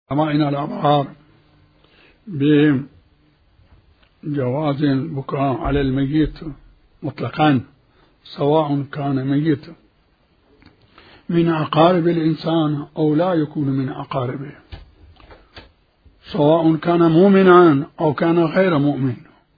علمائنا الأبرار بجواز البكاء على الميت مطلقا، سواء كان ميت من أقارب الإنسان أو لا يكون من أقاربه، سواء كان مؤمنا أو كان غير مؤمن،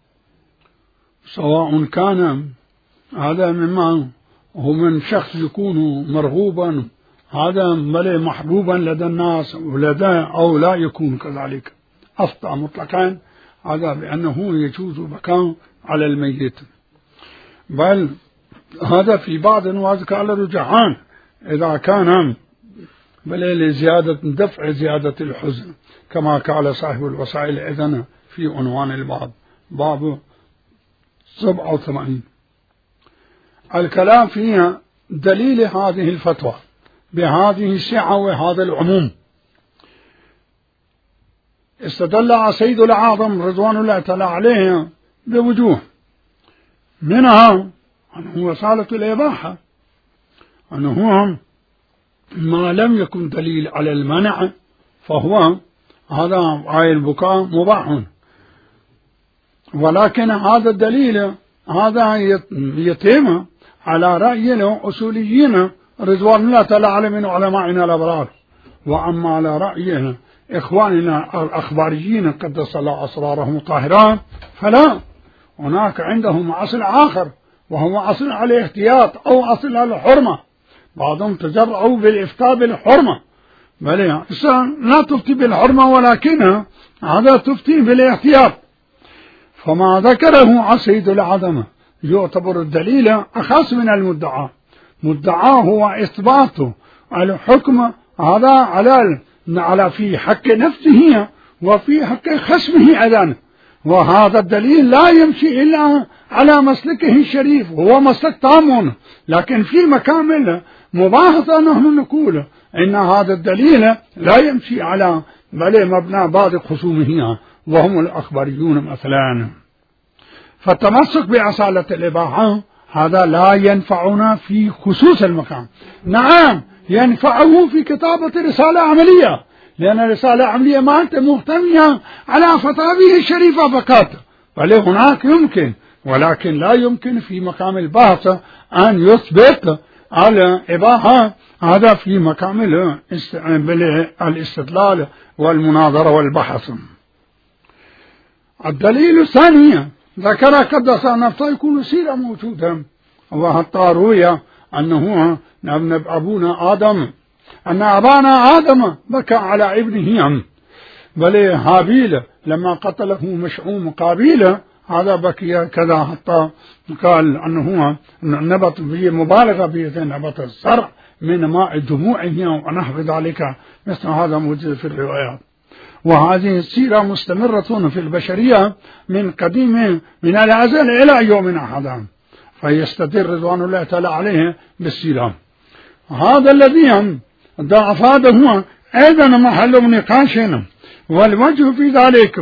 سواء كان هذا مما هو من شخص يكون مرغوبا هذا بل محبوبا لدى الناس أو لا يكون كذلك، أفطأ مطلقا هذا بأنه يجوز بكاء على الميت، بل هذا في بعض وذكر على رجعان إذا كان بل لزيادة دفع زيادة الحزن، كما قال صاحب الوسائل إذن في عنوان الباب باب 87. الكلام فيها دليل هذه الفتوى بهذه السعة وهذا العموم. استدل سيد الأعظم رضوان الله تعالى عليه بوجوه، منها أنه وسالة الإباحة، أنه ما لم يكن دليل على المنع فهو هذا آي البكاء مباح، ولكن هذا الدليل هذا يتم على رأي الأصوليين رضوان الله تعالى عليه من علمائنا الأبرار، وأما على رأي إخواننا الأخباريين قدس الله أسرارهم الطاهرة فلا، هناك عندهم أصل آخر وهو أصل على الاحتياط أو أصل على الحرمة، بعضهم تجرعوا بالإفتاء بالحرمة، بل لا تفتي بالحرمة ولكن هذا تفتي بالاحتياط، فما ذكره سيد العظمة يعتبر الدليل أخص من المدعى. مدعاه هو إثبات الحكم هذا على في حق نفسه وفي حق خصمه أيضا، وهذا الدليل لا يمشي إلا على مسلكه الشريف، هو مسلك تام، لكن في مكامل مباحثة نحن نقول إن هذا الدليل لا يمشي على بل مبنى بعض خصومه وهم الأخباريون مثلا. فالتمسك بأصالة الإباحة هذا لا ينفعنا في خصوص المكان، نعم ينفعه في كتابة رسالة عملية، لأن رسالة عملية ما أنت مهتمية على فتاويه الشريفة فقط، بل هناك يمكن، ولكن لا يمكن في مقام البحث أن يثبت على إباحة، هذا في مقام الاستدلال والمناظرة والبحث. الدليل الثاني ذكر قدس نفسه يكون سيرة موجودة، وحتى روي أنه أبونا آدم أن أبانا آدم بكى على ابنه، بل هابيل لما قتله مشؤوم قابيل هذا بكي كذا، حتى قال أنه نبت به مبالغة به نبت الزرع من ماء دموعه ونحو ذلك، مثل هذا موجود في الروايات. وهذه السيرة مستمرة في البشرية من قديم من الأزل إلى يومنا هذا، فيستدل رضوان الله تعالى عليه بالسيرة. هذا الذي أفاده هو أيضا محل نقاشنا، والوجه في ذلك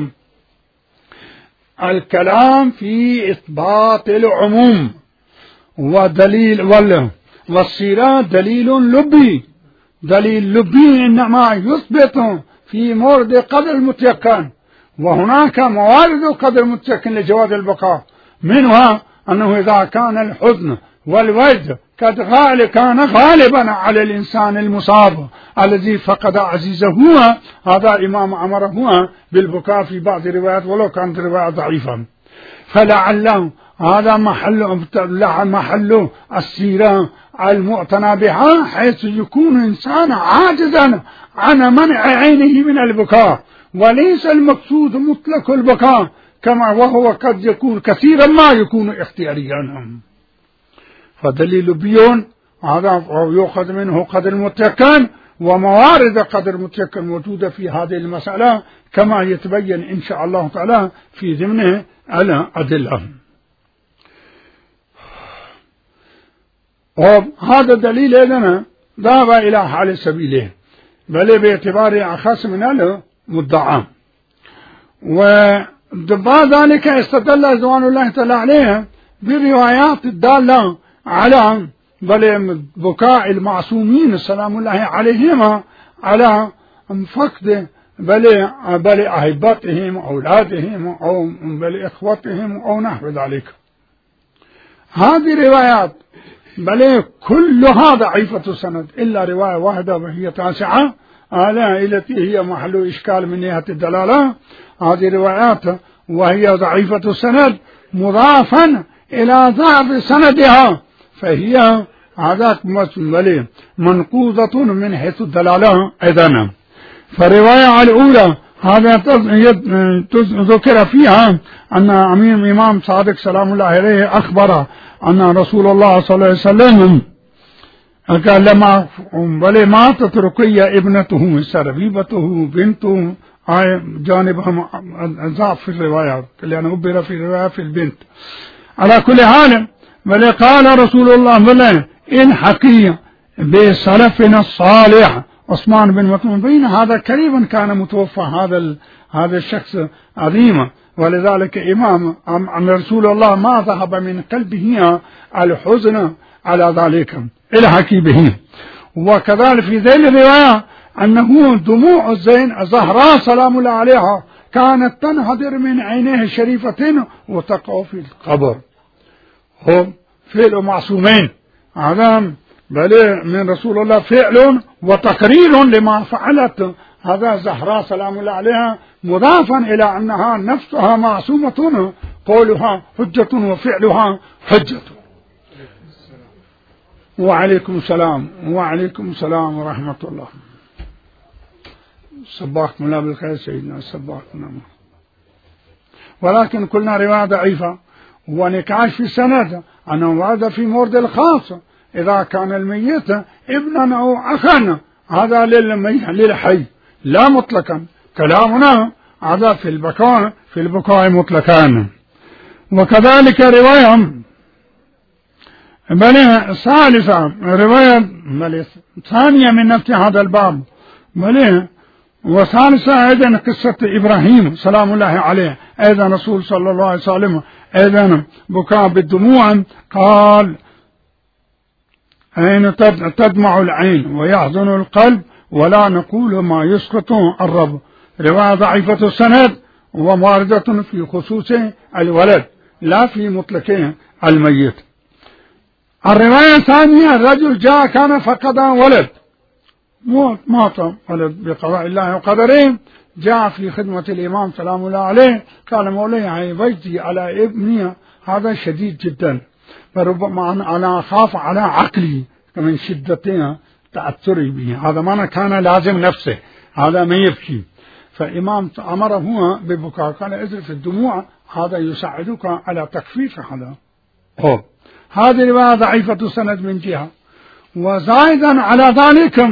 الكلام في إثبات العموم ودليل والسيرة دليل لبي، دليل لبي إنما يثبت في مورد قدر المتيقن، وهناك موارد قدر المتيقن لجواز البقاء، منها أنه إذا كان الحزن والوجد كان غالبا على الإنسان المصاب الذي فقد عزيزه، هذا إمام أمره بالبكاء في بعض الروايات ولو كانت رواية ضعيفة، فلعله هذا محل السيرة المعتنى بها، حيث يكون إنسان عاجزا عن منع عينه من البكاء، وليس المقصود مطلق البكاء كما وهو قد يكون كثيرا ما يكون اختياريا. فدليل بيون هذا يؤخذ منه قدر المتيقن، وموارد قدر المتيقن موجودة في هذه المسألة كما يتبين إن شاء الله تعالى في ضمنه الأدلة. وهذا الدليل إذن ذهب إلى حال سبيله، بل باعتباره أخص من المدعى، وبعد ذلك استدل رضوان الله تعالى عليه بالروايات الدالة على بل بكاء المعصومين سلام الله عليهما على فقد بل أحبتهم أولادهم أو بل إخوتهم أو نحو ذلك. هذه روايات بل كلها ضعيفة السند إلا رواية واحدة وهي تاسعة التي هي محل إشكال من جهة الدلالة. هذه روايات وهي ضعيفة السند مضافا إلى ضعف سندها، فهي هذا منقوضة من حيث الدلالة أيضا. فالرواية الأولى هذا ذكر فيها أن أمير الإمام صادق سلام الله عليه أخبر أن رسول الله صلى الله عليه وسلم قال لما ماتت رقية ابنته سربيبته بنته جانبهم ضعف في الروايات لأنه عبر في الرواية في البنت. على كل حال بل قال رسول الله إن حقي بسلفنا الصالح عثمان بن مطعون بين هذا قريبا كان متوفى هذا الشخص عظيم، ولذلك إمام أن رسول الله ما ذهب من قلبه الحزن على ذلك الحكي به. وكذلك في ذيل الرواية أنه دموع الزهراء سلام الله عليها كانت تنهدر من عينيه الشريفتين وتقع في القبر. هم فعل معصومين، هذا بل من رسول الله فعل وتقرير لما فعلت هذا زهراء سلام الله عليها، مضافا إلى أنها نفسها معصومة، قولها حجة وفعلها حجة. وعليكم السلام. وعليكم السلام ورحمة الله. صباحكم الله بالخير سيدنا، صباحكم الله. ولكن كلنا رواية ضعيفة ونقاش في السند أنه ورد في مورد الخاص إذا كان الميت ابنا أو أخا، هذا للحي لا مطلقا. كلامنا هذا في البكاء مطلقا. وكذلك رواية ثالثة رواية ثانية من نفس هذا الباب وثالثة أيضا قصة إبراهيم سلام الله عليه، أيضا رسول صلى الله عليه وسلم أيضا بكاء بالدموع، قال أين تدمع العين ويحزن القلب ولا نقول ما يسقط الرب. رواية ضعيفة السند وواردة في خصوص الولد لا في مطلق الميت. الرواية الثانية الرجل جاء كان فقد ولد، مات ولد بقضاء الله وقدره، جاء في خدمة الإمام سلام الله عليه قال مولاي وجدي على ابني هذا شديد جدا، فربما أنا أخاف على عقلي من شدتها تأثري به، هذا ما كان لازم نفسه، هذا ما يبكي. فإمام أمره ببكاء، قال اذرف الدموع، هذا يساعدك على تخفيف هذا. هذه رواية ضعيفة السند من جهة. وزائدا على ذلك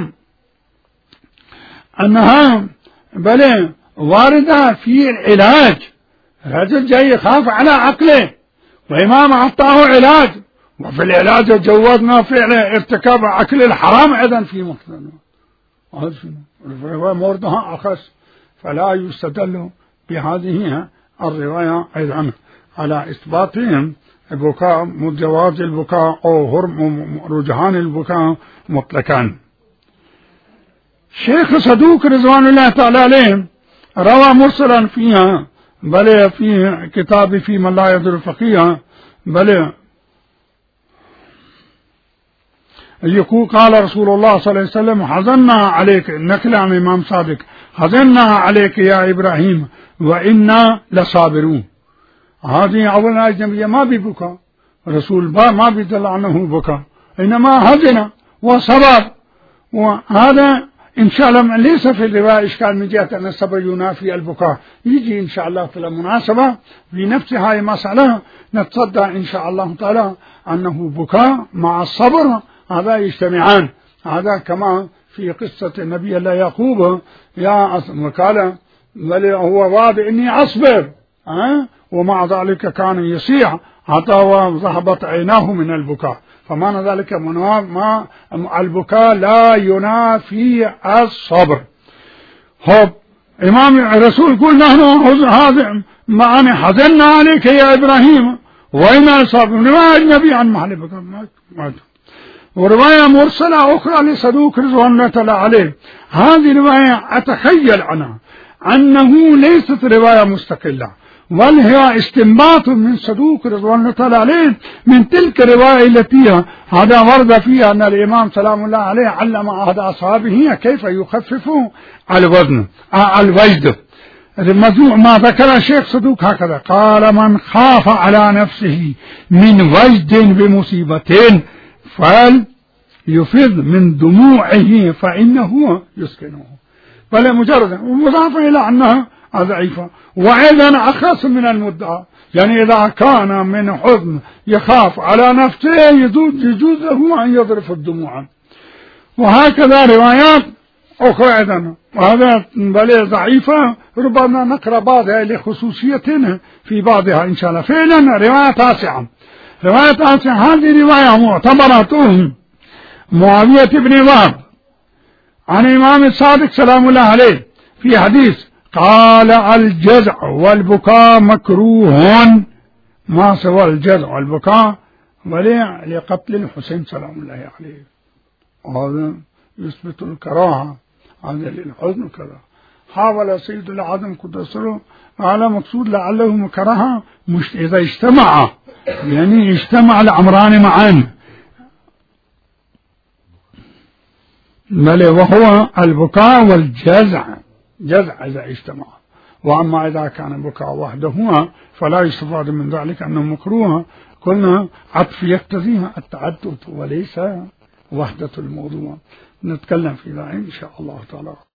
أنها بل واردة في العلاج، رجل جاي يخاف على عقله وإمام أعطاه علاج، وفي العلاج جوزنا فعل ارتكاب عقل الحرام أيضا في مقتضى، هو موردها أخص، فلا يستدل بهذه الرواية أيضا على إثباتهم البكاء جواز البكاء أو رجحان البكاء مطلقا. شيخ صدوق رضوان الله تعالى عليه روى مرسلا فيها بل في كتاب في من لا يضر الفقيه بل يقول قال رسول الله صلى الله عليه وسلم حزننا عليك، نقل عن إمام صادق، حزننا عليك يا إبراهيم وإنا لصابرون. هذه أول أجنبية ما ببكى، رسول ما بدل عنه بكى، إنما حزن وصبر. وهذا إن شاء الله ليس في الرواية إشكال من جهة أن الصبر ينافي البكاء، يجي إن شاء الله في المناسبة في نفس هذه المسألة نتصدى إن شاء الله تعالى أنه بكاء مع الصبر هذا يجتمعان. هذا كما في قصة النبي الله يعقوب وقال بل هو وعد إني أصبر، ومع ذلك كان يصيح حتى وذهبت عيناه من البكاء. فمعنى ذلك ما البكاء لا ينافي الصبر. إمام الرسول يقول نحن هذا معنا حزننا عليك يا إبراهيم وإنا صابرون، ما النبي عن محل بكاء. ورواية مرسلة أخرى لصدوق رضوان الله تعالى عليه، هذه رواية أتخيل عنها أنه ليست رواية مستقلة، بل هي استنباط من صدوق رضوان الله تعالى عليه من تلك الرواية التي هذا ورد فيها أن الإمام سلام الله عليه علم أحد أصحابه كيف يخفف الوزن الوجد. الموضوع ما ذكر الشيخ صدوق هكذا قال: من خاف على نفسه من وجد بمصيبتين فليفض من دموعه فإنه يسكنه. بل مجرد ومضافة إلى أنها ضعيفة، وأيضا أخص من المدعى، يعني إذا كان من حزن يخاف على نفسه يجوز له أن يضرب الدموع. وهكذا روايات أخرى أيضا، وهذا بل ضعيفة، ربما نقرأ بعضها لخصوصيتنا في بعضها إن شاء الله. فعلا رواية تاسعة، هذه رواية معتبرة معاوية بن وهب عن الإمام الصادق سلام الله عليه في حديث قال: الجزع والبكاء مكروه، ما سوى الجزع والبكاء لقتل الحسين سلام الله عليه. وهذا يثبت الكراهة، هذا للحزن كذا. حاول سيد العظم قدسه على مقصود لعله كراهة مش إذا اجتمع، يعني اجتمع الأمران معا، بل وهو البكاء والجزع، جزع إذا اجتمع. وأما إذا كان البكاء وحده فلا يستفاد من ذلك أنه مكروه. قلنا عطف يقتضيها التعدد وليس وحدة الموضوع. نتكلم في ذلك إن شاء الله تعالى.